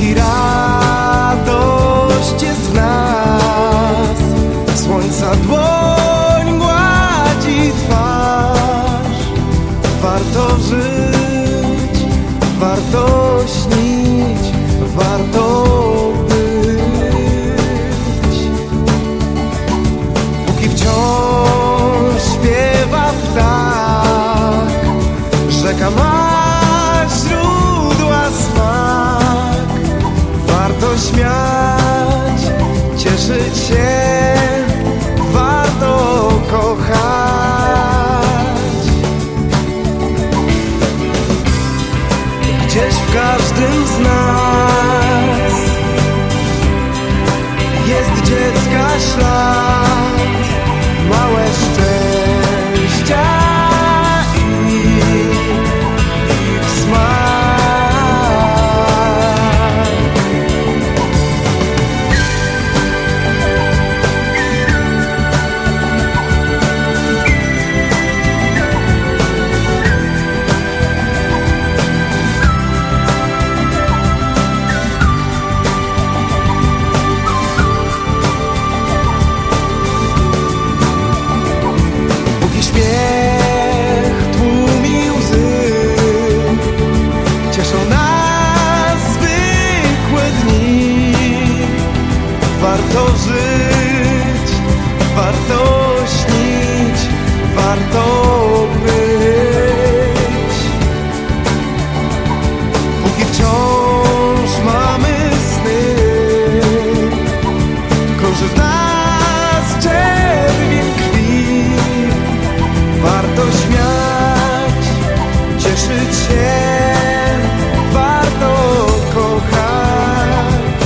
Póki radość jest w nas, słońca dłoń gładzi twarz. Warto żyć, warto śnić, warto być. Póki wciąż śpiewa ptak, rzeka ma źródła smak. Warto śmiać, cieszyć się, warto kochać. Gdzieś w każdym z nas jest dziecka ślad, małe szczęścia i ich smak. Póki śmiech tłumi łzy, cieszą nas zwykłe dni. Warto żyć, warto śnić, warto być. Póki wciąż mamy sny, krąży w nas czerwień krwi. Warto śmiać, cieszyć się, warto kochać.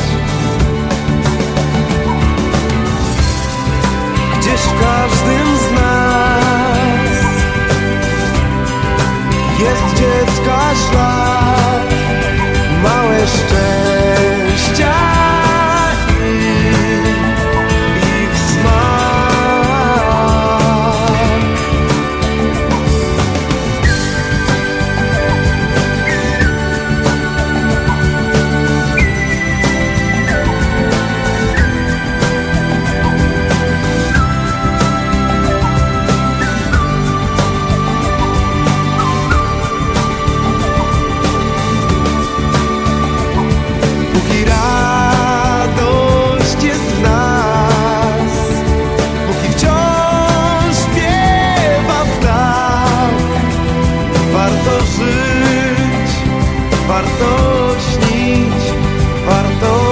Gdzieś w każdym z nas jest dziecka ślad, małe szczęścia i ich smak. Póki radość jest w nas, póki wciąż śpiewa ptak. Warto żyć, warto śnić, warto